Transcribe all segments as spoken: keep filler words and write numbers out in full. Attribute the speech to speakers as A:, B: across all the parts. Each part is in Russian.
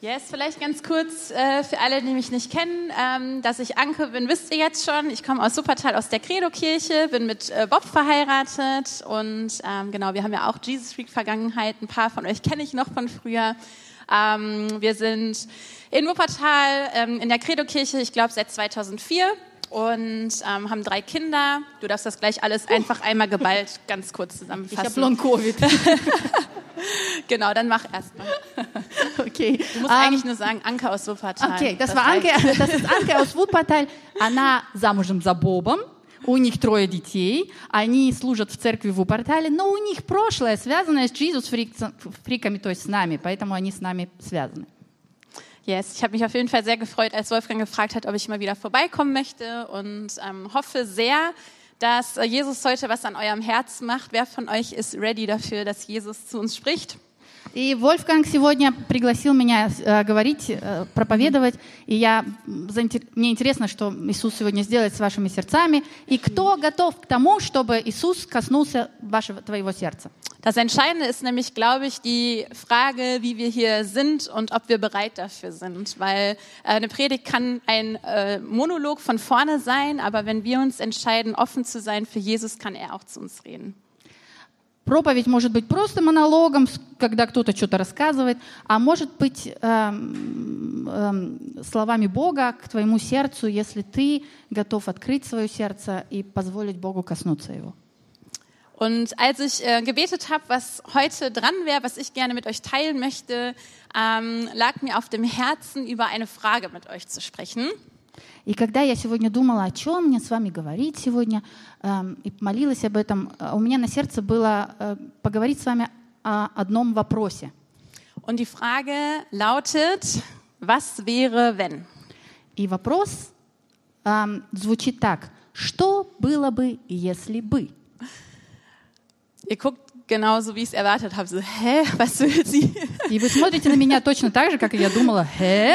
A: Yes, vielleicht ganz kurz äh, für alle, die mich nicht kennen, ähm, dass ich Anke bin, wisst ihr jetzt schon. Ich komme aus Wuppertal, aus der Credo-Kirche, bin mit äh, Bob verheiratet und ähm, genau, wir haben ja auch Jesus Freak Vergangenheit. Ein paar von euch kenne ich noch von früher. Ähm, wir sind in Wuppertal ähm, in der Credo-Kirche, ich glaube seit zweitausendvier und ähm, haben drei Kinder. Du darfst das gleich alles uh. einfach einmal geballt ganz kurz zusammenfassen.
B: Ich habe Long-Covid.
A: Genau, dann mach erst mal.
B: Okay.
A: Du musst um, eigentlich nur sagen, Anke aus Wuppertal.
B: Okay, das, das war Anke, das ist Anke aus Wuppertal. Она замужем за Бобом, у них трое детей, они служат в церкви в Вуппертале, но у них прошлое, связанное с Jesus-фриками, то есть с нами, поэтому они с нами связаны.
A: Yes, ich habe mich auf jeden Fall sehr gefreut, als Wolfgang gefragt hat, ob ich mal wieder vorbeikommen möchte und ähm, hoffe sehr, dass Jesus heute was an eurem Herz macht. Wer von euch ist ready dafür, dass Jesus zu uns spricht?
B: И Вольфганг сегодня пригласил меня э, говорить, э, проповедовать, и я, мне интересно, что Иисус сегодня сделает с вашими сердцами, и кто готов к тому, чтобы Иисус коснулся вашего, твоего сердца?
A: Das Entscheidende ist nämlich, glaube ich, die Frage, wie wir hier sind und ob wir bereit dafür sind. Weil äh, eine Predigt kann ein äh, Monolog von vorne sein, aber wenn wir uns entscheiden, offen zu sein für Jesus, kann er auch zu uns reden.
B: Проповедь может быть просто монологом, когда кто-то что-то рассказывает, а может быть э, э, словами Бога к твоему сердцу, если ты готов открыть свое сердце и позволить Богу коснуться его.
A: Und als ich äh, gebetet habe, was heute dran wäre, was ich gerne mit euch teilen möchte, ähm, lag mir auf dem Herzen, über eine Frage mit euch zu sprechen.
B: И когда я сегодня думала, о чем мне с вами говорить сегодня, э, и молилась об этом, у меня на сердце было э, поговорить с вами о одном вопросе.
A: Und die Frage lautet, was wäre, wenn?
B: И вопрос э, звучит так: что было бы, если бы?
A: Ihr guckt genauso, wie ich es erwartet habe. So, hä, was will sie?
B: И вы смотрите на меня точно так же, как и я думала. Hä?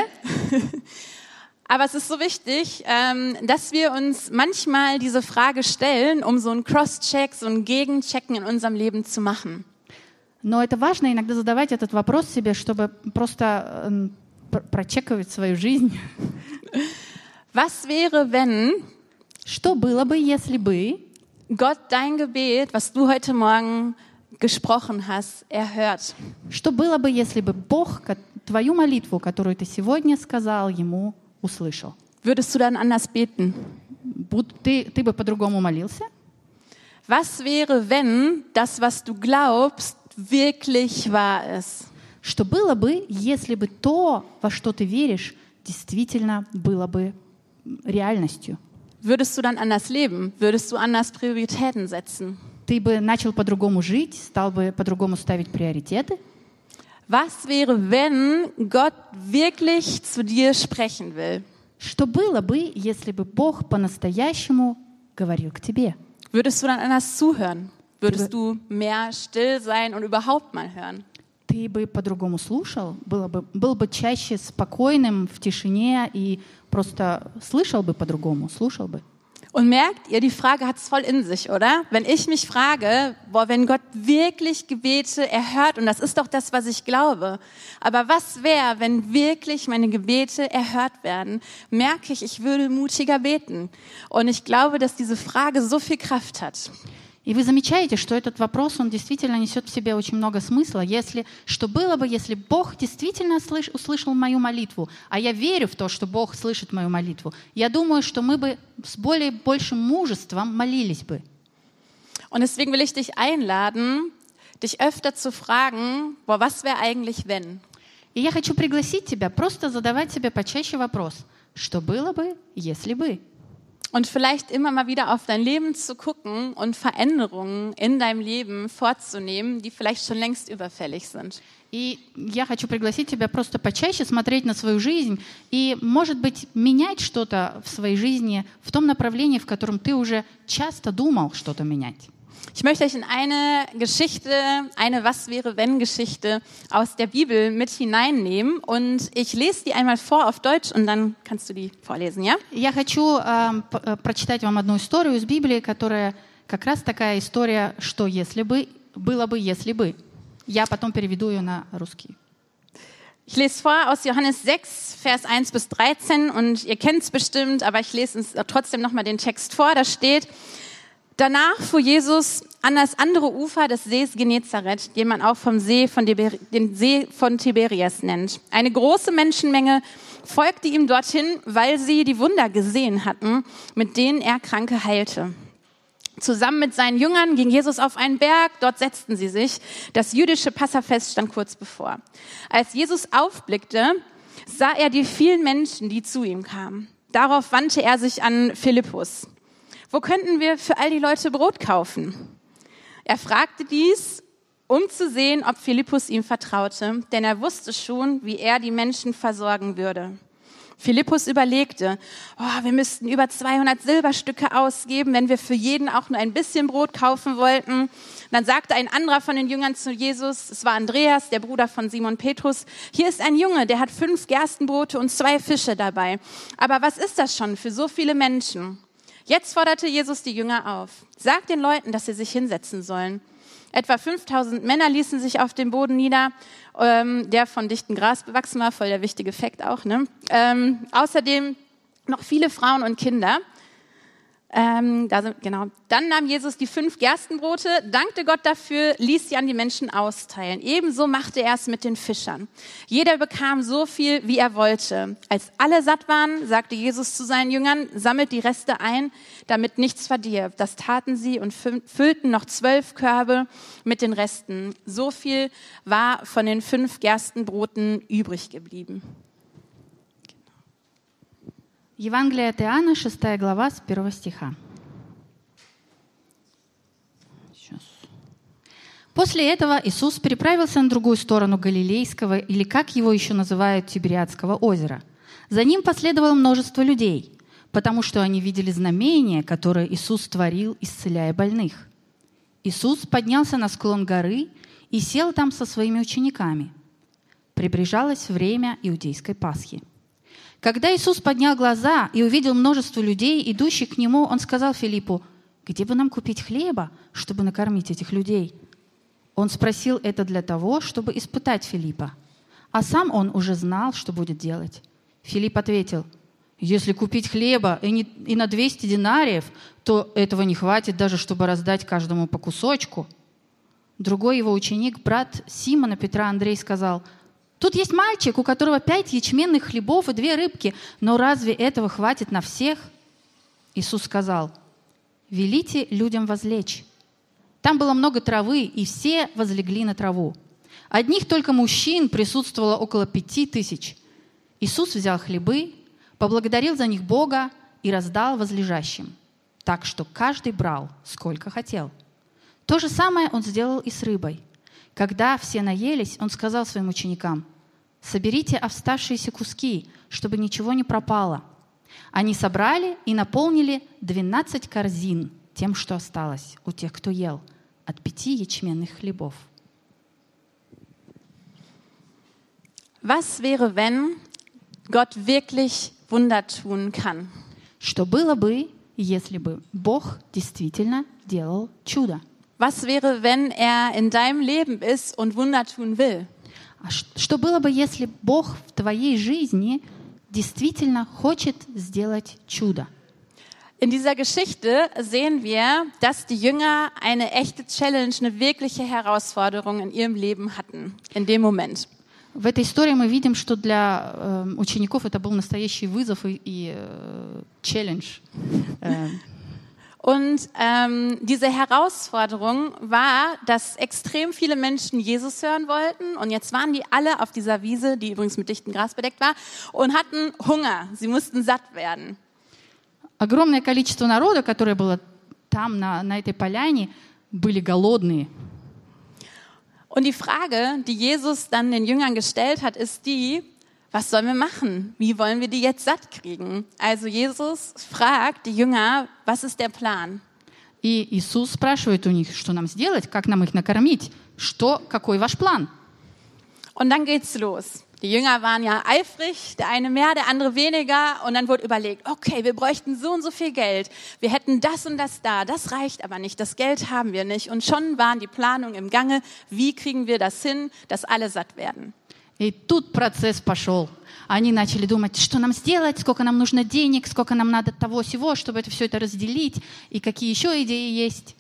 A: Aber es ist so wichtig, ähm, dass wir uns manchmal diese Frage stellen, um so einen Cross-Check, so einen Gegenchecken in unserem Leben zu machen.
B: Но это важно иногда задавать этот вопрос себе, чтобы просто э, прочекать свою жизнь.
A: Was wäre, wenn
B: Что было бы, если бы
A: Gott dein Gebet, was du heute Morgen gesprochen hast, erhört?
B: Что было бы, если бы Бог твою молитву, которую ты сегодня сказал ему, услышал?
A: Würdest du dann anders beten?
B: Ты, ты бы по-другому молился?
A: Was wäre, wenn das, was du glaubst, wirklich wahr ist?
B: Что было бы, если бы то, во что ты веришь, действительно было бы реальностью?
A: Würdest du dann anders leben? Würdest du anders Prioritäten setzen?
B: Ты бы начал по-другому жить, стал бы по-другому ставить приоритеты?
A: Was wäre, wenn Gott wirklich zu dir sprechen will?
B: Что было бы, если бы Бог по-настоящему говорил к тебе?
A: Würdest du dann anders zuhören? Würdest du mehr still sein und überhaupt mal hören?
B: Ты бы по-другому слушал, было бы, был бы чаще спокойным в тишине и просто слышал бы по-другому, слушал бы.
A: Und merkt ihr, die Frage hat es voll in sich, oder? Wenn ich mich frage, boah, wenn Gott wirklich Gebete erhört, und das ist doch das, was ich glaube, aber was wäre, wenn wirklich meine Gebete erhört werden, merke ich, ich würde mutiger beten. Und ich glaube, dass diese Frage so viel Kraft hat.
B: И вы замечаете, что этот вопрос, он действительно несет в себе очень много смысла. Если, что было бы, если Бог действительно слыш, услышал мою молитву, а я верю в то, что Бог слышит мою молитву, я думаю, что мы бы с более большим мужеством молились бы.
A: Und deswegen will ich dich einladen, dich öfter zu fragen, boah, was wäre eigentlich, wenn?
B: И я хочу пригласить тебя просто задавать себе почаще вопрос, что было бы, если бы?
A: Und vielleicht immer mal wieder auf dein Leben zu gucken und Veränderungen in deinem Leben vorzunehmen, die vielleicht schon längst überfällig sind.
B: И я хочу пригласить тебя просто почаще смотреть на свою жизнь и, может быть, менять что-то в своей жизни в том направлении, в котором ты уже часто думал что-то менять.
A: Ich möchte euch in eine Geschichte, eine Was-wäre-wenn-Geschichte aus der Bibel mit hineinnehmen und ich lese die einmal vor auf Deutsch und dann kannst du die vorlesen, ja?
B: Я хочу äh, прочитать вам одну историю из Библии, которая как раз такая история, что если бы, было бы, если бы. Я потом переведу ее на русский.
A: Ich lese vor aus Johannes sechs, Vers eins bis dreizehn und ihr kennt es bestimmt, aber ich lese uns trotzdem nochmal den Text vor. Da steht: Danach fuhr Jesus an das andere Ufer des Sees Genezareth, den man auch vom See von Tiber- den See von Tiberias nennt. Eine große Menschenmenge folgte ihm dorthin, weil sie die Wunder gesehen hatten, mit denen er Kranke heilte. Zusammen mit seinen Jüngern ging Jesus auf einen Berg, dort setzten sie sich. Das jüdische Passafest stand kurz bevor. Als Jesus aufblickte, sah er die vielen Menschen, die zu ihm kamen. Darauf wandte er sich an Philippus. Wo könnten wir für all die Leute Brot kaufen? Er fragte dies, um zu sehen, ob Philippus ihm vertraute, denn er wusste schon, wie er die Menschen versorgen würde. Philippus überlegte, oh, wir müssten über zweihundert Silberstücke ausgeben, wenn wir für jeden auch nur ein bisschen Brot kaufen wollten. Dann sagte ein anderer von den Jüngern zu Jesus, es war Andreas, der Bruder von Simon Petrus, hier ist ein Junge, der hat fünf Gerstenbrote und zwei Fische dabei. Aber was ist das schon für so viele Menschen? Jetzt forderte Jesus die Jünger auf. Sagt den Leuten, dass sie sich hinsetzen sollen. Etwa fünftausend Männer ließen sich auf dem Boden nieder, ähm, der von dichtem Gras bewachsen war, voll der wichtige Fakt auch. Ne? Ähm, außerdem noch viele Frauen und Kinder. Ähm, da sind, genau. Dann nahm Jesus die fünf Gerstenbrote, dankte Gott dafür, ließ sie an die Menschen austeilen. Ebenso machte er es mit den Fischern. Jeder bekam so viel, wie er wollte. Als alle satt waren, sagte Jesus zu seinen Jüngern, sammelt die Reste ein, damit nichts verdirbt. Das taten sie und füllten noch zwölf Körbe mit den Resten. So viel war von den fünf Gerstenbroten übrig geblieben.
B: Евангелие от Иоанна, шестая глава, с первого стиха. Сейчас. После этого Иисус переправился на другую сторону Галилейского, или как его еще называют, Тибериадского озера. За ним последовало множество людей, потому что они видели знамения, которые Иисус творил, исцеляя больных. Иисус поднялся на склон горы и сел там со своими учениками. Приближалось время иудейской Пасхи. Когда Иисус поднял глаза и увидел множество людей, идущих к Нему, Он сказал Филиппу, «Где бы нам купить хлеба, чтобы накормить этих людей?» Он спросил это для того, чтобы испытать Филиппа. А сам он уже знал, что будет делать. Филипп ответил, «Если купить хлеба и, не, и на двести динариев, то этого не хватит даже, чтобы раздать каждому по кусочку». Другой его ученик, брат Симона Петра Андрей, сказал, «Тут есть мальчик, у которого пять ячменных хлебов и две рыбки, но разве этого хватит на всех?» Иисус сказал, «Велите людям возлечь». Там было много травы, и все возлегли на траву. Одних только мужчин присутствовало около пяти тысяч. Иисус взял хлебы, поблагодарил за них Бога и раздал возлежащим, так что каждый брал, сколько хотел. То же самое Он сделал и с рыбой. Когда все наелись, Он сказал своим ученикам, «Соберите оставшиеся куски, чтобы ничего не пропало». Они собрали и наполнили двенадцать корзин тем, что осталось у тех, кто ел, от пяти ячменных хлебов.
A: Was wäre, wenn Gott wirklich Wunder tun kann?
B: Что было бы, если бы Бог действительно делал чудо?
A: Was wäre, wenn er in deinem Leben ist und Wunder tun will?
B: А что было бы, если Бог в твоей жизни действительно хочет сделать чудо?
A: In dieser Geschichte sehen wir, dass die Jünger eine echte Challenge, eine wirkliche Herausforderung in ihrem Leben hatten, in dem Moment.
B: В этой истории мы видим, что для э, учеников это был настоящий вызов и, и э, челлендж. Э,
A: Und ähm, diese Herausforderung war, dass extrem viele Menschen Jesus hören wollten. Und jetzt waren die alle auf dieser Wiese, die übrigens mit dichtem Gras bedeckt war, und hatten Hunger. Sie mussten satt werden.
B: Огромное количество народа, которое было там, на, на этой поляне, были голодные.
A: Und die Frage, die Jesus dann den Jüngern gestellt hat, ist die, was sollen wir machen? Wie wollen wir die jetzt satt kriegen? Also Jesus fragt die Jünger, was ist der Plan?
B: И Иисус спрашивает у них, что нам сделать, как нам их накормить, что, какой ваш план?
A: Und dann geht's los. Die Jünger waren ja eifrig, der eine mehr, der andere weniger. Und dann wurde überlegt, okay, wir bräuchten so und so viel Geld. Wir hätten das und das da. Das reicht aber nicht. Das Geld haben wir nicht. Und schon waren die Planungen im Gange. Wie kriegen wir das hin, dass alle satt werden?
B: И тут процесс пошел. Они начали думать, что нам сделать, сколько нам нужно денег, сколько нам надо того-сего, чтобы это все это разделить, и какие еще идеи есть.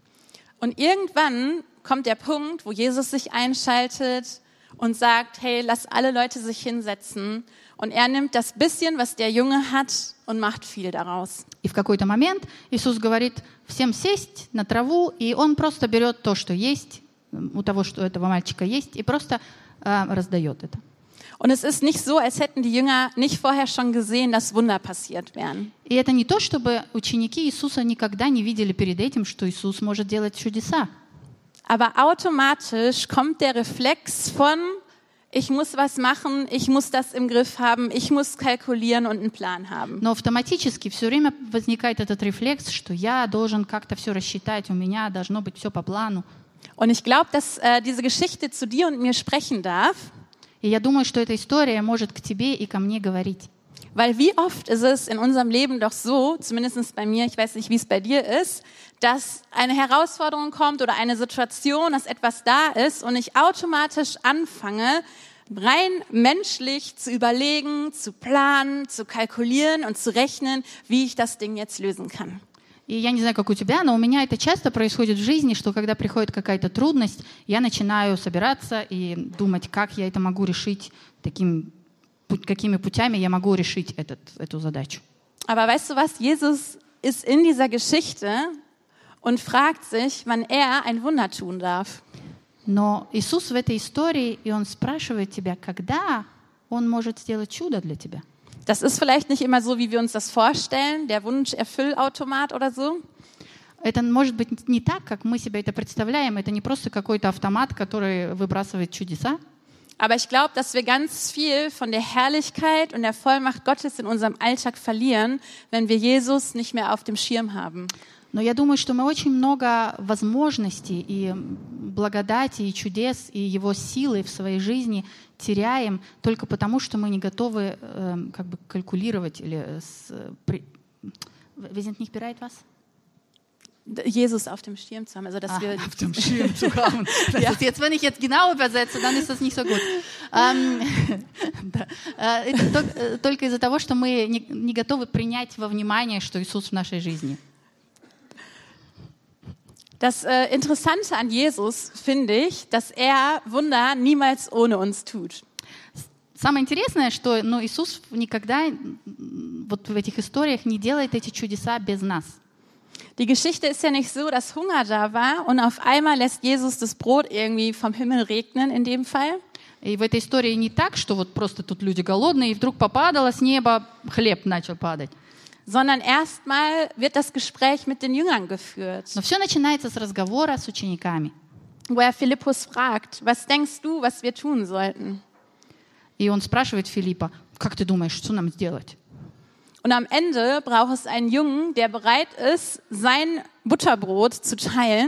A: Und irgendwann kommt der Punkt, wo Jesus sich einschaltet und sagt, hey, lass alle Leute sich hinsetzen. Und er nimmt das bisschen, was der Junge hat, und macht viel daraus.
B: И в какой-то момент Иисус говорит всем сесть на траву, и он просто берет то, что есть, у того, что у этого мальчика есть, и просто э, раздает это.
A: Und es ist nicht so, als hätten die Jünger nicht vorher schon gesehen, dass Wunder passiert wären.
B: И это не то, чтобы ученики Иисуса никогда не видели перед этим, что Иисус может делать чудеса.
A: Aber automatisch kommt der Reflex von, ich muss was machen, ich muss das im Griff haben, ich muss kalkulieren und einen Plan haben.
B: Но автоматически все время возникает этот рефлекс, что я должен как-то все рассчитать, у меня должно быть все по плану.
A: Und ich glaube, dass äh, diese Geschichte zu dir und mir sprechen darf.
B: И я думаю, что эта история может к тебе и ко мне говорить.
A: Weil wie oft ist es in unserem Leben doch so, zumindest bei mir, ich weiß nicht, wie es bei dir ist, dass eine Herausforderung kommt oder eine Situation, dass etwas da ist und ich automatisch anfange, rein menschlich zu überlegen, zu planen, zu kalkulieren und zu rechnen, wie ich das Ding jetzt lösen kann.
B: И я не знаю, как у тебя, но у меня это часто происходит в жизни, что когда приходит какая-то трудность, я начинаю собираться и думать, как я это могу решить, таким, какими путями я могу решить этот, эту задачу.
A: Aber weißt du was? Jesus ist in dieser Geschichte und fragt sich, wann er ein Wunder tun darf.
B: Но Иисус в этой истории, и Он спрашивает тебя, когда Он может сделать чудо для тебя.
A: Das ist vielleicht nicht immer so, wie wir uns das vorstellen, der Wunscherfüllautomat oder so.
B: Это может быть не так, как мы себе это представляем. Это не просто какой-то автомат, который выбрасывает чудеса.
A: Aber ich glaube, dass wir ganz viel von der Herrlichkeit und der Vollmacht Gottes in unserem Alltag verlieren, wenn wir Jesus nicht mehr auf dem Schirm haben.
B: Но я думаю, что мы очень много возможностей и благодати, и чудес, и Его силы в своей жизни теряем только потому, что мы не готовы э, как бы калькулировать или... С, при... Wir sind nicht bereit, was?
A: Jesus auf dem Schirm zu haben. Also, dass
B: ah,
A: wir
B: auf dem Schirm zu haben. Ja. Ist jetzt, wenn ich jetzt genau übersetze, dann ist das nicht so gut. ähm, да. Это только из-за того, что мы не, не готовы принять во внимание, что Иисус в нашей жизни.
A: Das äh, Interessante an Jesus finde ich, dass er Wunder niemals ohne uns tut.
B: Самое интересное, что ну, Иисус никогда вот в этих историях не делает эти чудеса без нас.
A: Die Geschichte ist ja nicht so, dass Hunger da war und auf einmal lässt Jesus das Brot irgendwie vom Himmel regnen in dem Fall.
B: И в этой истории не так, что вот просто тут люди голодные, и вдруг попадало с неба, хлеб начал падать.
A: Sondern erstmal wird das Gespräch mit den Jüngern geführt.
B: Но все начинается с разговора с учениками.
A: Wo er Philippus fragt, was denkst du, was wir tun sollten?
B: И он спрашивает Филиппа, как ты думаешь, что нам сделать?
A: Und am Ende braucht es einen Jungen, der bereit ist, sein Butterbrot zu teilen.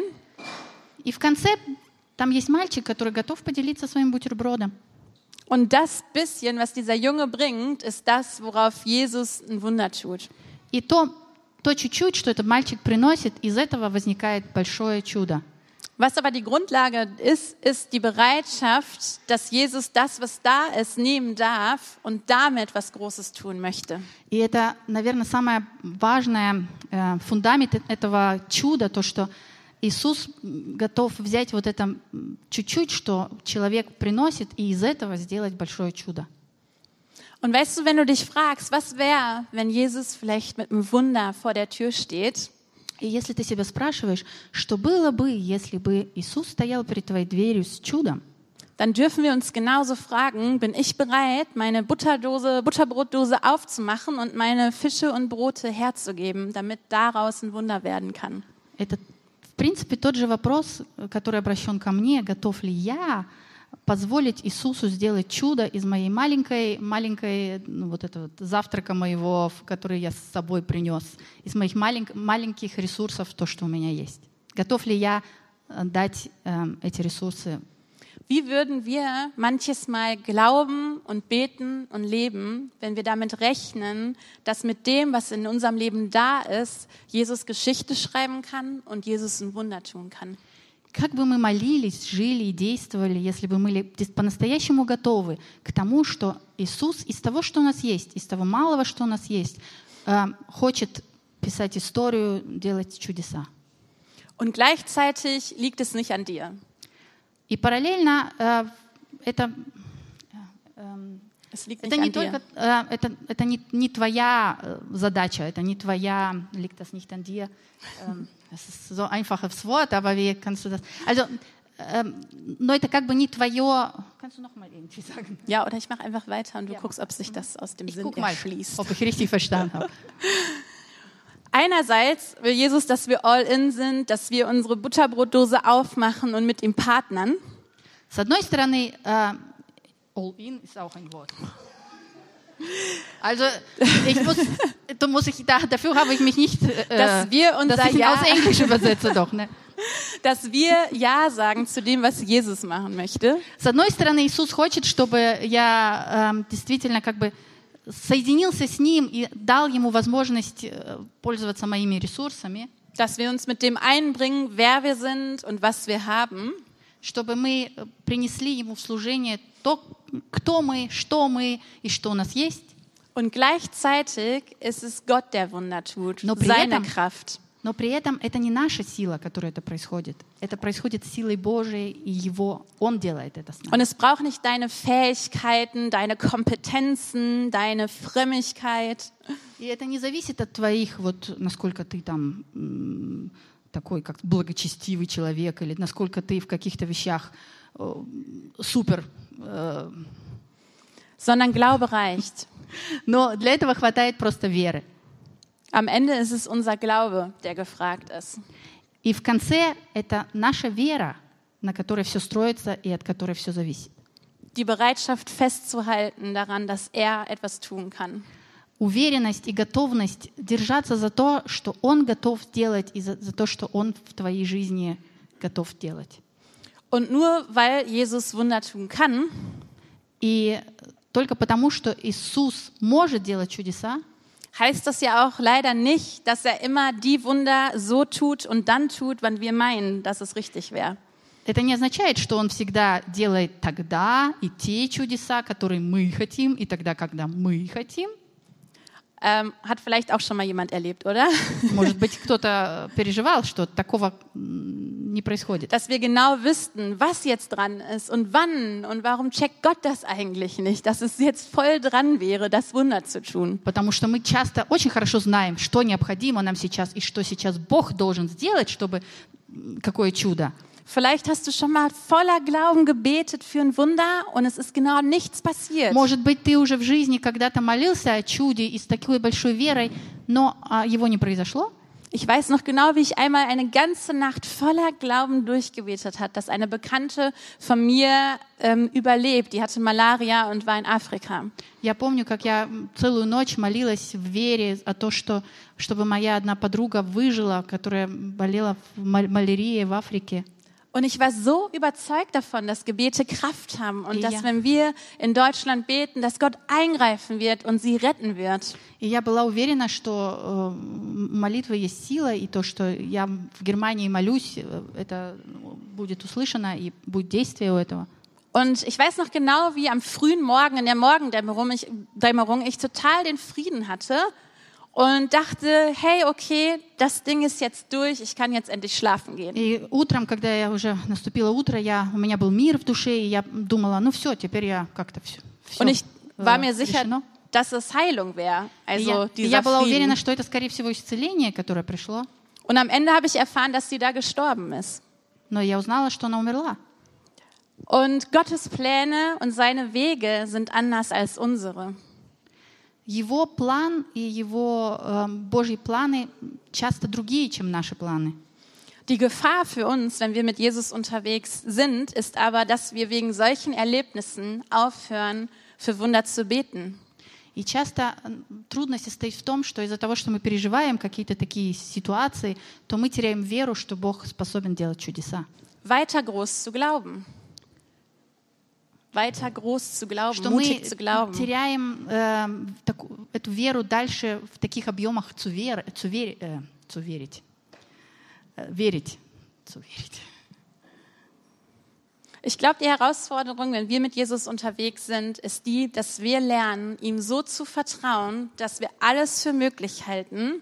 B: И в конце там есть мальчик, который готов поделиться своим бутербродом.
A: Und das bisschen, was dieser Junge bringt, ist das, worauf Jesus ein Wunder tut.
B: И то, то чуть-чуть, что этот мальчик приносит, из этого возникает большое чудо.
A: Was aber die Grundlage ist, ist die Bereitschaft, dass Jesus das, was da ist, nehmen darf und damit was Großes tun möchte.
B: И это, наверное, самое важное, э, фундамент этого чуда, то, что Иисус готов взять вот это чуть-чуть, что человек приносит, и из этого сделать большое чудо.
A: Und weißt du, wenn du dich fragst, was wäre, wenn Jesus vielleicht mit einem Wunder vor der Tür steht?
B: И если ты себя спрашиваешь, что было бы, если бы Иисус стоял перед твоей дверью с чудом,
A: dann dürfen wir uns genauso fragen, bin ich bereit, meine Butterdose, Butterbrotdose aufzumachen und meine Fische und Brote herzugeben, damit daraus ein Wunder werden kann?
B: Это, в принципе, тот же вопрос, который обращен ко мне, готов ли я позволить Иисусу сделать чудо из моей маленькой, маленькой ну, вот этого завтрака моего, который я с собой принес, из моих малень, маленьких ресурсов, то, что у меня есть. Готов ли я дать э, эти ресурсы?
A: Wie würden wir manches Mal glauben und beten und leben, wenn wir damit rechnen, dass mit dem, was in unserem Leben da ist, Jesus Geschichte schreiben kann und Jesus ein Wunder tun kann?
B: как бы мы молились, жили и действовали, если бы мы были по-настоящему готовы к тому, что Иисус из того, что у нас есть, из того малого, что у нас есть, хочет писать историю, делать чудеса.
A: Und gleichzeitig liegt es nicht an dir.
B: И параллельно äh, это, äh,
A: Es liegt
B: это
A: nicht
B: не
A: an
B: только
A: dir.
B: äh, это, это не, не твоя задача, это не твоя, liegt das nicht an dir. Ähm, das ist so einfaches Wort, aber wie kannst du das? Also, ähm, но это как бы не твое. Kannst du noch mal irgendwie sagen?
A: Ja, oder ich mache einfach weiter und du
B: Ja.
A: guckst, ob sich das aus dem
B: Ich
A: Sinn
B: guck mal,
A: erschließt.
B: ob ich richtig verstanden habe.
A: Einerseits will Jesus, dass wir all in sind, dass wir unsere Butterbrotdose aufmachen und mit ihm partnern.
B: С одной стороны, äh, all in ist auch ein Wort. Also, ich muss, du muss ich, da, dafür habe ich mich nicht, äh,
A: Dass wir unser
B: dass ich ihn
A: Ja-
B: aus Englisch übersetze doch. Ne?
A: Dass wir Ja sagen zu dem, was Jesus machen möchte.
B: С одной стороны, Иисус хочет, чтобы я э, действительно как бы соединился с Ним и дал Ему возможность э, пользоваться моими ресурсами,
A: Dass wir uns mit dem einbringen, wer wir sind und was wir haben.
B: чтобы мы принесли Ему в служение то, кто мы, что мы и что у нас есть.
A: Und gleichzeitig ist es Gott, der Wunder tut,
B: Но при
A: seine
B: этом-
A: Kraft.
B: Но при этом это не наша сила, которая это происходит. Это происходит силой Божией, и Его, Он делает это с
A: Und
B: нами.
A: es braucht nicht deine Fähigkeiten, deine Kompetenzen, deine Frömmigkeit.
B: И это не зависит от твоих, вот насколько ты там м, такой, как благочестивый человек, или насколько ты в каких-то вещах э, супер. э.
A: Sondern Glaube reicht.
B: Но для этого хватает просто веры.
A: Am Ende ist es unser Glaube, der gefragt ist.
B: И в конце это наша вера, на которой все строится и от которой все зависит.
A: Die Bereitschaft festzuhalten daran, dass er etwas tun kann.
B: Уверенность и готовность держаться за то, что Он готов делать, и за, за то, что Он в твоей жизни готов делать.
A: Und nur weil Jesus Wunder tun kann,
B: И только потому, что Иисус может делать чудеса,
A: heißt das ja auch leider nicht, dass er immer die Wunder so tut und dann tut, wann wir meinen, dass es richtig wäre.
B: это не означает, что Он всегда делает тогда и те чудеса, которые мы хотим, и тогда, когда мы хотим.
A: Ähm, hat vielleicht auch schon mal jemand erlebt, oder?
B: Может быть, кто-то переживал, что такого м, не происходит.
A: Dass wir genau wüssten, was jetzt dran ist und wann und warum checkt Gott das eigentlich nicht, dass es jetzt voll dran wäre, das Wunder zu tun.
B: Потому что мы часто очень хорошо знаем, что необходимо нам сейчас и что сейчас Бог должен сделать, чтобы м, какое чудо.
A: Vielleicht hast du schon mal voller Glauben gebetet für ein Wunder und es ist genau nichts passiert.
B: Может быть, ты уже в жизни когда-то молился о чуде и с такой большой верой, но а, его не произошло.
A: Ich weiß noch genau, wie ich einmal eine ganze Nacht voller Glauben durchgebetet habe, dass eine Bekannte von mir ähm, überlebt. Die hatte Malaria und war in Afrika.
B: Я помню, как я целую ночь молилась в вере о том, что, чтобы моя одна подруга выжила, которая болела мал- малярией в Африке.
A: Und ich war so überzeugt davon, dass Gebete Kraft haben und
B: Ja.
A: dass, wenn wir in Deutschland beten, dass Gott eingreifen wird und sie retten wird.
B: И я была уверена, что э, молитва есть сила, и то, что я в Германии молюсь, э, это будет услышано, и будет действие у этого.
A: Und ich weiß noch genau, wie am frühen Morgen, in der Morgendämmerung ich, Dämmerung, ich total den Frieden hatte und dachte, hey, okay, das Ding ist jetzt durch, ich kann jetzt endlich schlafen gehen.
B: И утром, когда я уже наступило утро, я, у меня был мир в душе, и я думала, ну все, теперь я как-то все, все
A: Und ich war mir
B: э,
A: sicher,
B: решено.
A: dass es Heilung wäre.
B: И
A: Also
B: я, и
A: dieser
B: я была уверена,
A: Frieden.
B: что это, скорее всего, исцеление, которое пришло,
A: Und am Ende habe ich erfahren, dass sie da gestorben ist.
B: но я узнала, что она умерла.
A: Und Gottes Pläne und seine Wege sind anders als unsere.
B: Его план и его э, Божьи планы часто другие, чем наши планы.
A: Die Gefahr für uns, wenn wir mit Jesus unterwegs sind, ist aber, dass wir wegen solchen Erlebnissen aufhören, für Wunder zu beten.
B: И часто э, трудность состоит в том, что из-за того, что мы переживаем какие-то такие ситуации, то мы теряем веру, что Бог способен делать чудеса.
A: Weiter groß zu glauben. Weiter groß zu glauben,
B: Что мы
A: mutig zu glauben.
B: теряем э, таку- эту веру дальше в таких объемах цувер, цувер, э, цуверить. Э, верить. Цуверить.
A: Ich glaube, die Herausforderung, wenn wir mit Jesus unterwegs sind, ist die, dass wir lernen, ihm so zu vertrauen, dass wir alles für möglich halten.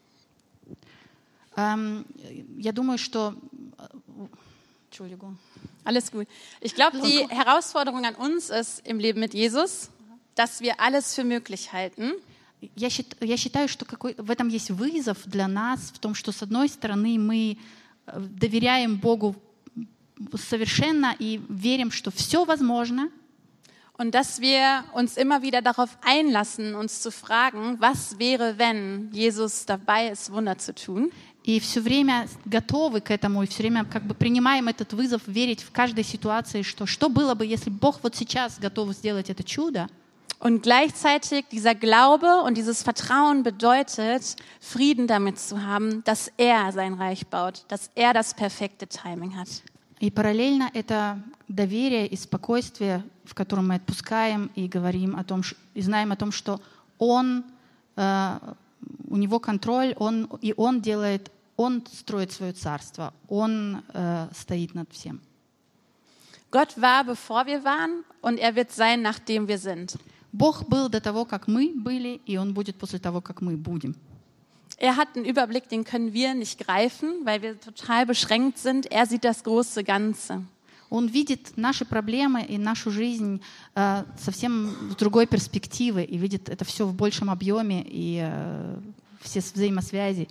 B: Эм, Я думаю, что... Entschuldigung.
A: Alles gut. Ich glaube, die Herausforderung an uns ist im Leben mit Jesus, dass wir alles für möglich halten.
B: Я счит- я считаю, что какой- в этом есть вызов для нас, в том, что, с одной стороны, мы э, доверяем Богу совершенно и верим, что все возможно,
A: Und dass wir uns immer wieder darauf einlassen, uns zu fragen, was wäre, wenn Jesus dabei ist, Wunder zu tun.
B: и все время готовы к этому, и все время как бы принимаем этот вызов, верить в каждой ситуации, что что было бы, если Бог вот сейчас готов сделать это чудо.
A: Und gleichzeitig dieser Glaube und dieses Vertrauen bedeutet, Frieden damit zu haben, dass er sein Reich baut, dass er das perfekte Timing hat.
B: И параллельно это доверие и спокойствие, в котором мы отпускаем и говорим о том, ш- и знаем о том, что Он, э, у Него контроль, он, и Он делает, Он строит свое царство, Он э, стоит над всем.
A: Gott war, bevor wir waren, und er wird sein, nachdem wir sind.
B: Бог был до того, как мы были, и Он будет после того, как мы будем.
A: Er hat einen Überblick, den können wir nicht greifen, weil wir total beschränkt sind. Er sieht das große Ganze.
B: Он видит наши проблемы и нашу жизнь э, совсем с другой перспективы и видит это все в большем объеме и э, все взаимосвязи.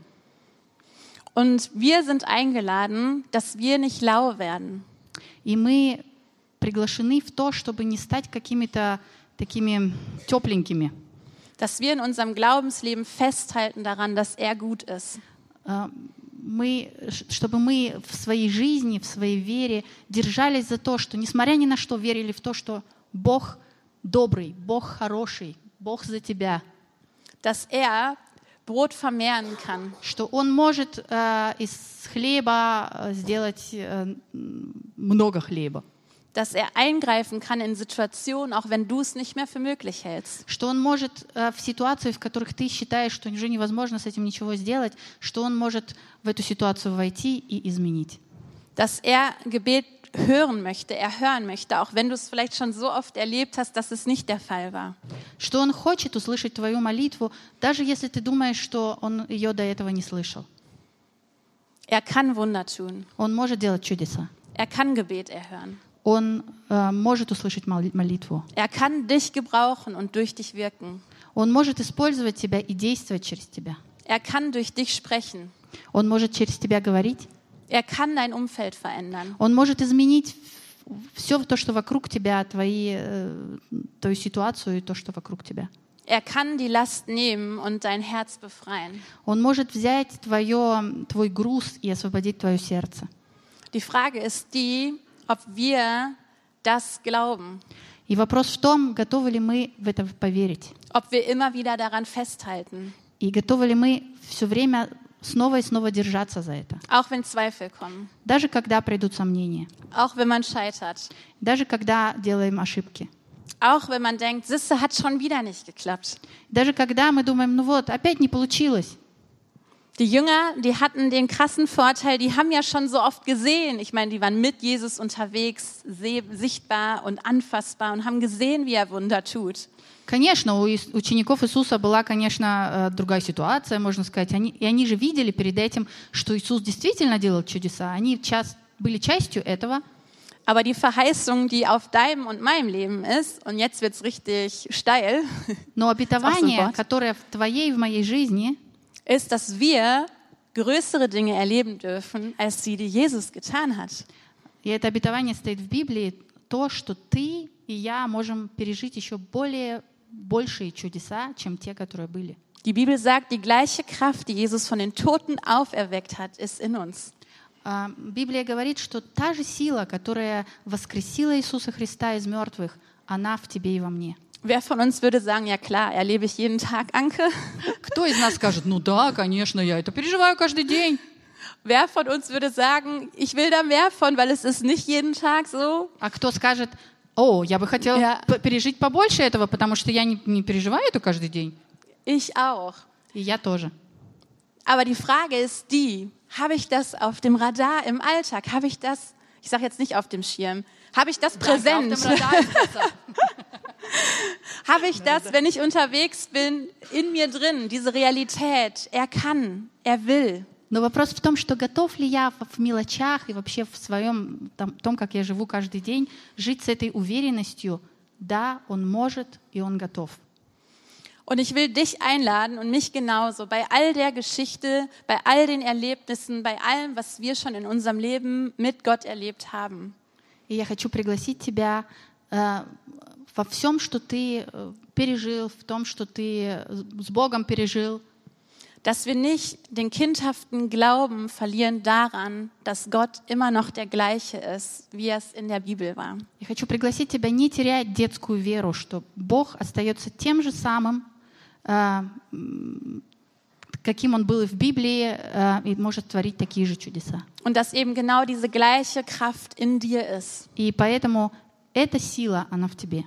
A: Und wir sind eingeladen, dass wir nicht lau werden.
B: И мы приглашены в то, чтобы не стать какими-то такими тепленькими,
A: Dass wir in unserem Glaubensleben festhalten daran, dass er gut ist.
B: Э, мы, ш- чтобы мы в своей жизни, в своей вере держались за то, что, несмотря ни на что, верили в то, что Бог добрый, Бог хороший, Бог за тебя,
A: Dass er Brot vermehren kann.
B: что Он может э, из хлеба э, сделать э, м, много хлеба,
A: Dass er eingreifen kann in Situationen, auch wenn du es nicht mehr für möglich hältst.
B: что Он может э, в ситуации, в которых ты считаешь, что уже невозможно с этим ничего сделать, что Он может в эту ситуацию войти и изменить.
A: Dass er Gebet hören möchte, er hören möchte, auch wenn du es vielleicht schon so oft erlebt hast, dass es nicht der Fall war.
B: Что Он хочет услышать твою молитву, даже если ты думаешь, что Он ее до этого не слышал.
A: Er kann Wunder tun.
B: Он может делать чудеса.
A: Er kann Gebet erhören.
B: Он э, может услышать моли- молитву.
A: Er kann dich gebrauchen und durch dich wirken.
B: Он может использовать тебя и действовать через тебя.
A: Er kann durch dich sprechen.
B: Он может через тебя говорить.
A: Er kann dein Umfeld verändern.
B: Он может изменить все то, что вокруг тебя, твои, э, твою ситуацию и то, что вокруг тебя.
A: Er kann die Last nehmen und dein Herz befreien.
B: Он может взять твое, твой груз и освободить твое сердце.
A: Die Frage ist die, ob wir das glauben,
B: И вопрос в том, готовы ли мы в это поверить.
A: ob wir immer wieder daran festhalten,
B: И готовы ли мы все время снова и снова держаться за это.
A: auch wenn Zweifel kommen,
B: Даже когда придут сомнения.
A: auch wenn man scheitert,
B: Даже когда делаем ошибки.
A: auch wenn man denkt, Sisse hat schon wieder nicht geklappt.
B: Даже когда мы думаем, ну вот, опять не получилось.
A: Die Jünger, die hatten den krassen Vorteil, die haben ja schon so oft gesehen. Ich meine, die waren mit Jesus unterwegs, seh- sichtbar und anfassbar und haben gesehen, wie er Wunder tut.
B: Конечно, у Ис- учеников Иисуса была, конечно, э, другая ситуация, можно сказать. Они, и они же видели перед этим, что Иисус действительно делал чудеса. Они час, были частью этого.
A: Aber die Verheißung, die auf deinem und meinem Leben ist, und jetzt wird's richtig steil,
B: Но обетование,
A: Wort.
B: которое в твоей и в моей жизни,
A: ist, dass wir größere Dinge erleben dürfen, als die, die Jesus getan hat.
B: и это обетование стоит в Библии, то, что ты и я можем пережить еще более, большие чудеса, чем те, которые были.
A: Die Bibel sagt, die gleiche Kraft, die Jesus von den Toten auferweckt hat, ist in uns.
B: А, Библия говорит, что та же сила, которая воскресила Иисуса Христа из мертвых, она в тебе и во мне.
A: Wer von uns würde sagen, ja klar, erlebe ich jeden Tag, Anke?
B: Кто из нас скажет, ну да, конечно, я это переживаю каждый день.
A: Wer von uns würde sagen, ich will da mehr von, weil es ist nicht jeden Tag so?
B: А кто скажет, о, я бы хотел
A: Я-
B: п- пережить побольше этого, потому что я не, не переживаю это каждый день.
A: Ich auch.
B: И я тоже.
A: Aber die Frage ist die, habe ich das auf dem Radar im Alltag? Habe ich das, ich sage jetzt nicht auf dem Schirm, Habe ich das
B: Да, я в
A: präsent?
B: этом радуюся.
A: Habe ich das, wenn ich unterwegs bin, in mir drin, diese Realität? Er kann, er will.
B: Но вопрос в том, что готов ли я в в мелочах и вообще в своем там, том, как я живу каждый день, жить с этой уверенностью, да, он может и он готов.
A: Und ich will dich einladen und mich genauso, bei all der Geschichte, bei all den Erlebnissen, bei allem, was wir schon in unserem Leben mit Gott erlebt haben.
B: И я хочу пригласить тебя э, во всем, что ты э, пережил, в том, что ты с Богом пережил,
A: Dass wir nicht den kindhaften Glauben verlieren daran, dass Gott immer noch der gleiche ist, wie es in der Bibel war.
B: Я хочу пригласить тебя не терять детскую веру, что Бог остается тем же самым, э, м, каким Он был и в Библии, э, и может творить такие же чудеса.
A: Und dass eben genau diese gleiche Kraft in dir ist.
B: И поэтому эта сила, она в тебе.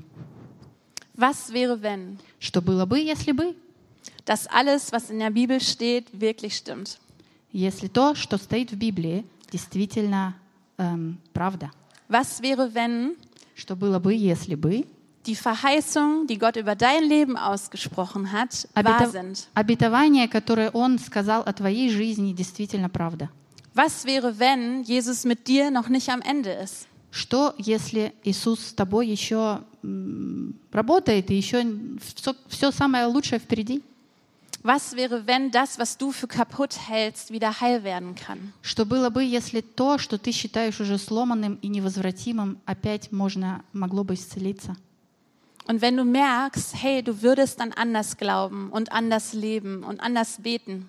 A: Was wäre, wenn
B: Что было бы, если бы?
A: das alles, was in der Bibel steht, wirklich stimmt?
B: Если то, что стоит в Библии, действительно эм, правда.
A: Was wäre, wenn
B: Что было бы, если бы?
A: die Verheißungen, die Gott über dein Leben ausgesprochen hat, wahr
B: Обетов-
A: sind?
B: Обетование, которое Он сказал о твоей жизни, действительно правда.
A: Was wäre, wenn Jesus mit dir noch nicht am Ende ist?
B: Что, если Иисус с тобой еще м, работает, и еще все, все самое лучшее впереди?
A: Was wäre, wenn das, was du für kaputt hältst, wieder heil werden kann?
B: Что было бы, если то, что ты считаешь уже сломанным и невозвратимым, опять можно, могло бы исцелиться?
A: Und wenn du merkst, hey, du würdest dann anders glauben und anders leben und anders beten,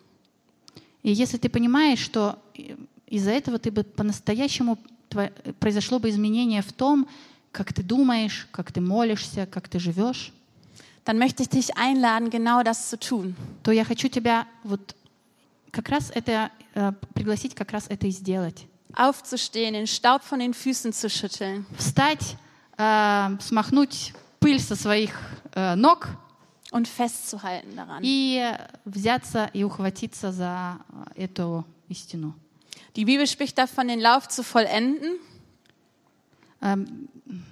B: И если ты понимаешь, что из-за этого ты бы по-настоящему тво- произошло бы изменение в том, как ты думаешь, как ты молишься, как ты живешь,
A: dann möchte ich dich einladen, genau das zu tun.
B: то я хочу тебя вот как раз это э, пригласить, как раз это и сделать.
A: Aufzustehen, den Staub von den Füßen zu schütteln
B: Встать, э, смахнуть пыль со своих э, ног
A: und festzuhalten daran.
B: и взяться и ухватиться за э, эту истину.
A: Die Bibel spricht davon, den Lauf zu vollenden.
B: Эм,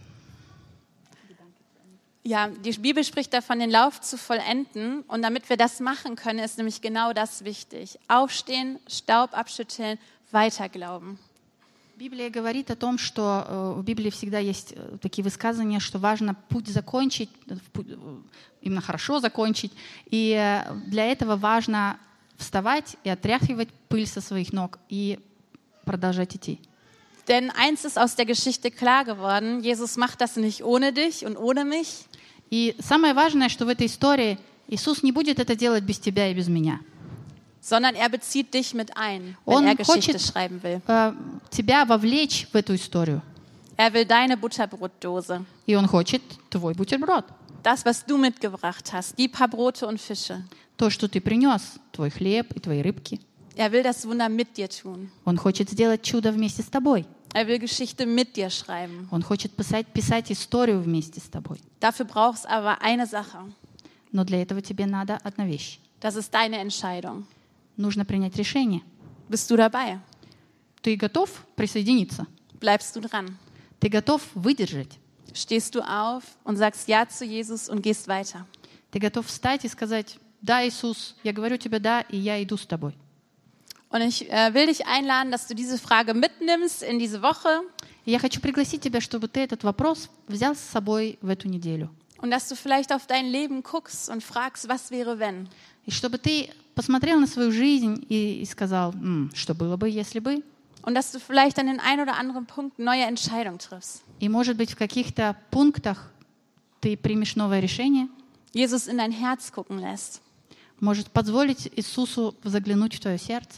A: Ja, die Bibel spricht davon, den Lauf zu vollenden. Und damit wir das machen können, ist nämlich genau das wichtig. Aufstehen, Staub abschütteln, weiter glauben.
B: Библия говорит о том, что э, в Библии всегда есть э, такие высказывания, что важно путь закончить, э, в путь, э, именно хорошо закончить. И э, для этого важно вставать и отряхивать пыль со своих ног и продолжать идти.
A: Denn eins ist aus der Geschichte klar geworden, Jesus macht das nicht ohne dich und ohne mich,
B: И самое важное, что в этой истории Иисус не будет это делать без тебя и без меня.
A: sondern er bezieht dich mit ein, wenn
B: Он
A: er Geschichte
B: хочет
A: schreiben will.
B: э, тебя вовлечь в эту историю.
A: Er will deine Butterbrotdose,
B: И Он хочет твой бутерброд.
A: das, was du mitgebracht hast, die paar Brote und Fische.
B: То, что ты принес, твой хлеб и твои рыбки.
A: Er will das Wunder mit dir tun.
B: Он хочет сделать чудо вместе с тобой.
A: Er will Geschichte mit dir schreiben.
B: Он хочет писать, писать историю вместе с тобой.
A: Dafür brauchst aber eine Sache.
B: Но для этого тебе надо одна вещь.
A: Das ist deine Entscheidung.
B: Нужно принять решение.
A: Bist du dabei?
B: Ты готов присоединиться?
A: Bleibst du dran?
B: Ты готов выдержать?
A: Stehst du auf und sagst Ja zu Jesus und gehst weiter?
B: Ты готов встать и сказать: «Да, Иисус, я говорю тебе да, и я иду с тобой».
A: Und ich äh, will dich einladen, dass du diese Frage mitnimmst in diese Woche
B: И я хочу пригласить тебя, чтобы ты этот вопрос взял с собой в эту неделю.
A: und dass du vielleicht auf dein Leben guckst und fragst, was wäre, wenn?
B: И чтобы ты посмотрел на свою жизнь и, и сказал: «М, что было бы, если бы?»
A: Und dass du vielleicht an den einen oder anderen Punkt neue Entscheidungen triffst.
B: И, может быть, в каких-то пунктах ты примешь новое решение,
A: Jesus in dein Herz gucken lässt.
B: может позволить Иисусу заглянуть в твое сердце.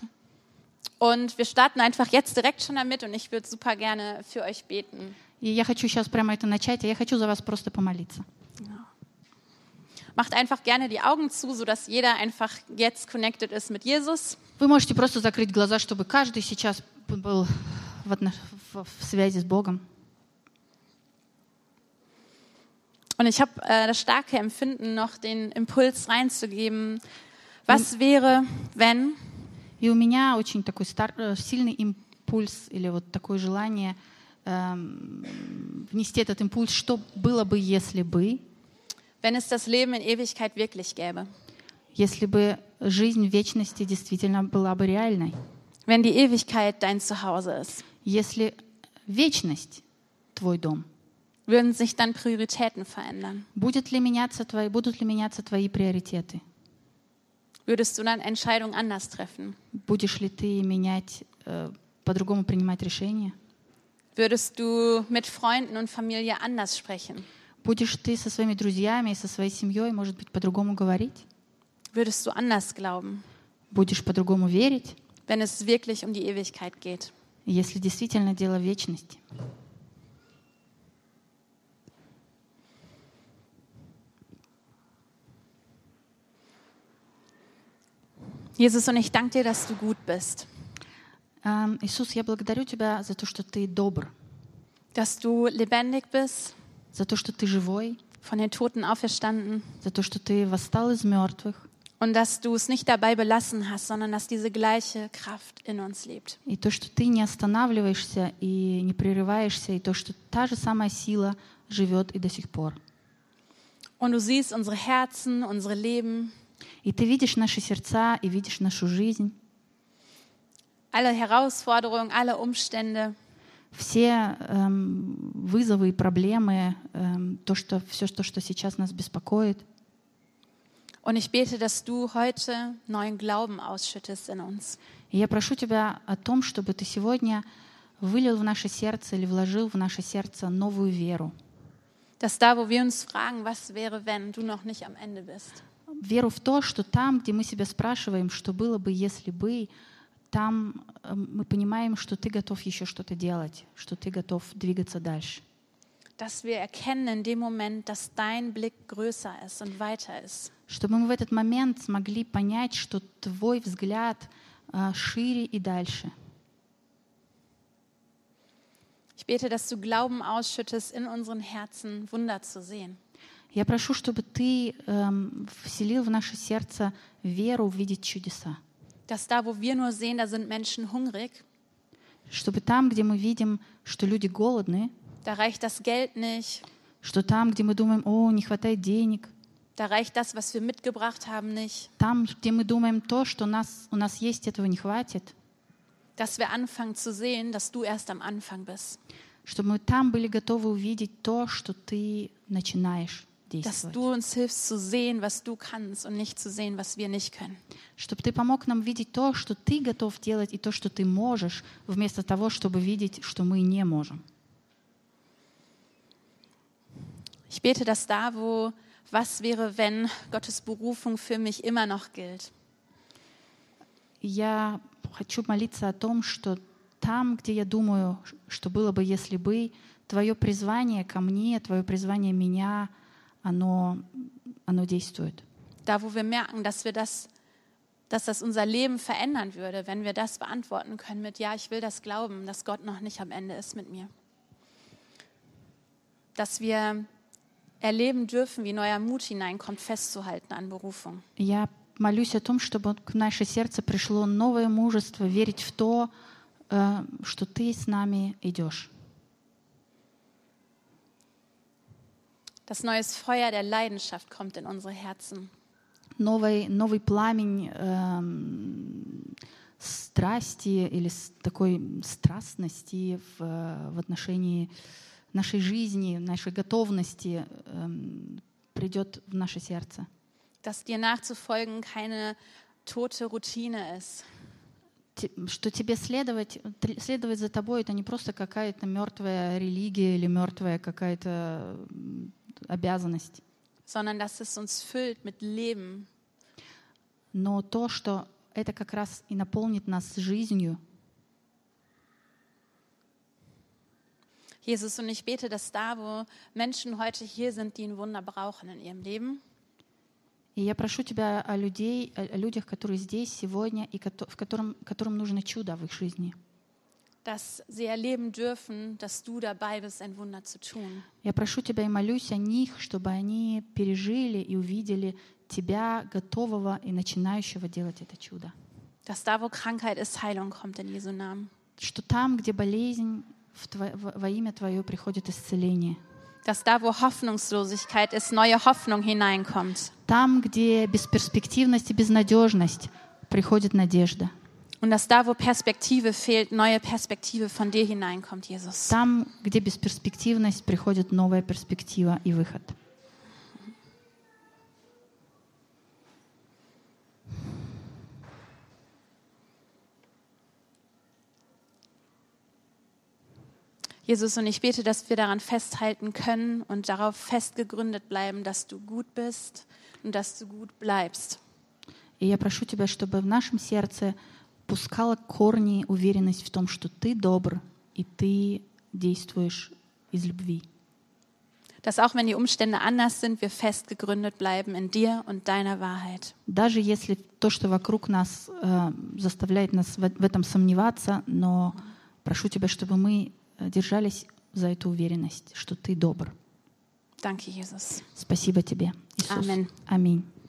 A: Und wir starten einfach jetzt direkt schon damit und ich würde super gerne für euch beten.
B: И я хочу сейчас прямо это начать, а я хочу за вас просто помолиться.
A: Macht einfach gerne die Augen zu, sodass jeder einfach jetzt connected ist mit Jesus.
B: Вы можете просто закрыть глаза, чтобы каждый сейчас был в, отно- в- в связи с Богом.
A: Und ich habe äh, das starke Empfinden, noch den Impuls reinzugeben. Was wäre, wenn
B: И у меня очень такой стар- э, сильный импульс или вот такое желание эм, внести этот импульс, что было бы, если бы,
A: wenn es das Leben in Ewigkeit wirklich gäbe.
B: если бы жизнь в вечности действительно была бы реальной.
A: Wenn die Ewigkeit dein Zuhause ist.
B: Если вечность твой дом,
A: Würden sich dann Prioritäten verändern?
B: будет ли меняться твои, будут ли меняться твои приоритеты?
A: Würdest du dann Entscheidungen anders treffen?
B: Будешь ли ты менять, э, по-другому принимать решения?
A: Würdest du mit Freunden und Familie anders sprechen?
B: Будешь ты со своими друзьями и со своей семьей, может быть, по-другому говорить?
A: Würdest du anders glauben,
B: Будешь по-другому верить,
A: wenn es wirklich um die Ewigkeit geht?
B: если действительно дело вечности?
A: Jesus, und ich danke dir, dass du gut bist.
B: Эм, Иисус, я благодарю Тебя за то, что Ты добр,
A: Dass du lebendig bist,
B: за то, что Ты живой,
A: von den Toten auferstanden
B: за то, что Ты восстал из мертвых,
A: und dass du es nicht dabei belassen hast, sondern dass diese gleiche Kraft in uns lebt.
B: и то, что Ты не останавливаешься и не прерываешься, и то, что та же самая сила живет и до сих пор.
A: Und du siehst unsere Herzen, unsere Leben,
B: И Ты видишь наши сердца и видишь нашу жизнь,
A: alle Herausforderungen, alle Umstände.
B: все эм, вызовы и проблемы, эм, то, что, все, то, что сейчас нас беспокоит.
A: Und ich bete, dass du heute neuen Glauben ausschüttest in uns.
B: И я прошу Тебя о том, чтобы Ты сегодня вылил в наше сердце или вложил в наше сердце новую веру.
A: Dass da, wo wir uns fragen, was wäre, wenn du noch nicht am Ende bist,
B: Веру в то, что там, где мы себя спрашиваем, что было бы, если бы, там э, мы понимаем, что Ты готов еще что-то делать, что Ты готов двигаться дальше.
A: dass wir erkennen in dem Moment, dass dein Blick größer ist und weiter ist.
B: Чтобы мы в этот момент смогли понять, что Твой взгляд э, шире и дальше.
A: Ich bete, dass du Glauben ausschüttest, in unseren Herzen Wunder zu sehen.
B: Я прошу, чтобы Ты эм, вселил в наше сердце веру видеть чудеса.
A: Dass da, wo wir nur sehen, da sind Menschen hungrig,
B: Чтобы там, где мы видим, что люди голодны,
A: da reicht das Geld nicht,
B: что там, где мы думаем, о, не хватает денег,
A: da reicht das, was wir mitgebracht haben, nicht,
B: там, где мы думаем то, что у нас, у нас есть, этого не хватит,
A: dass wir anfangen zu sehen, dass du erst am Anfang bist,
B: чтобы мы там были готовы увидеть то, что Ты начинаешь
A: dass
B: действовать.
A: du uns hilfst zu sehen, was du kannst und nicht zu sehen, was wir nicht können.
B: Чтобы Ты помог нам видеть то, что Ты готов делать, и то, что Ты можешь, вместо того, чтобы видеть, что мы не можем.
A: Ich bete, dass da, wo was wäre, wenn Gottes Berufung für mich immer noch gilt.
B: Я хочу молиться о том, что там, где я думаю, что было бы, если бы, Твое призвание ко мне, Твое призвание меня, оно, оно действует.
A: Da, wo wir merken, dass wir das, dass das unser Leben verändern würde, wenn wir das beantworten können mit, ja, ich will das glauben, dass Gott noch nicht am Ende ist mit mir. Dass wir erleben dürfen, wie neuer Mut hineinkommt, festzuhalten an Berufung.
B: Я молюсь о том, чтобы к наше сердце пришло новое мужество верить в то, э, что Ты с нами идешь.
A: Dass neues Feuer der Leidenschaft kommt in unsere Herzen.
B: Новый, новый пламень эм, страсти или с такой страстности в, в отношении нашей жизни, нашей готовности эм, придет в наше сердце.
A: Dass dir nachzufolgen keine tote Routine ist.
B: Те- Что тебе следовать, тр- следовать за тобой, это не просто какая-то мертвая религия или мертвая какая-то м, обязанность,
A: Sondern dass es uns füllt mit Leben,
B: но то, что это как раз и наполнит нас жизнью.
A: Jesus, und ich bete, dass da, wo Menschen heute hier sind, die ein Wunder brauchen in ihrem Leben,
B: И я прошу Тебя о, людей, о о людях, которые здесь сегодня, и кото- в котором, которым нужно чудо в их жизни.
A: dass sie erleben dürfen, dass du dabei bist, ein Wunder zu tun.
B: Я прошу Тебя и молюсь о них, чтобы они пережили и увидели Тебя, готового и начинающего делать это чудо.
A: Dass da, wo Krankheit ist, Heilung kommt in Jesu Namen.
B: Что там, где болезнь, в Тво- в- во имя Твое приходит исцеление.
A: Dass da, wo Hoffnungslosigkeit ist, neue Hoffnung hineinkommt.
B: Там, где бесперспективность и безнадежность, приходит надежда.
A: Und dass da, wo Perspektive fehlt, neue Perspektive von dir hineinkommt, Jesus.
B: Там, где бесперспективность, приходит новая перспектива и выход.
A: Jesus, und ich bete, dass wir daran festhalten können und darauf festgegründet bleiben, dass du gut bist und dass du gut bleibst.
B: И я прошу Тебя, чтобы в нашем сердце пускала корни уверенность в том, что Ты добр, и Ты действуешь из любви.
A: Dass auch wenn die Umstände anders sind, wir fest gegründet bleiben in dir und deiner Wahrheit.
B: Даже если то, что вокруг нас, э, заставляет нас в, в этом сомневаться, но прошу Тебя, чтобы мы держались за эту уверенность, что Ты добр.
A: Danke, Jesus.
B: Спасибо Тебе, Иисус.
A: Amen.
B: Аминь.